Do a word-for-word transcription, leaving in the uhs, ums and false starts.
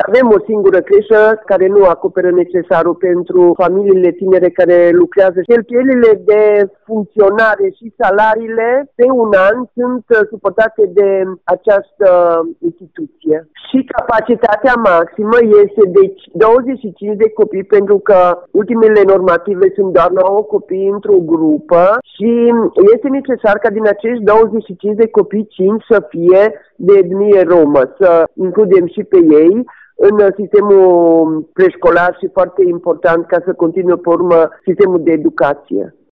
avem o singură creșă care nu acoperă necesarul pentru familiile tinere care lucrează. Cheltuielile de funcționare și salariile pe un an sunt suportate de această instituție. Și capacitatea maximă este de douăzeci și cinci de copii, pentru că ultimele normative sunt doar nouă copii într-o grupă și este necesar ca din acești douăzeci și cinci de copii, cinci să fie de etnie romă, să includem și pe ei în sistemul preșcolar și foarte important ca să continue pe urmă sistemul de educație.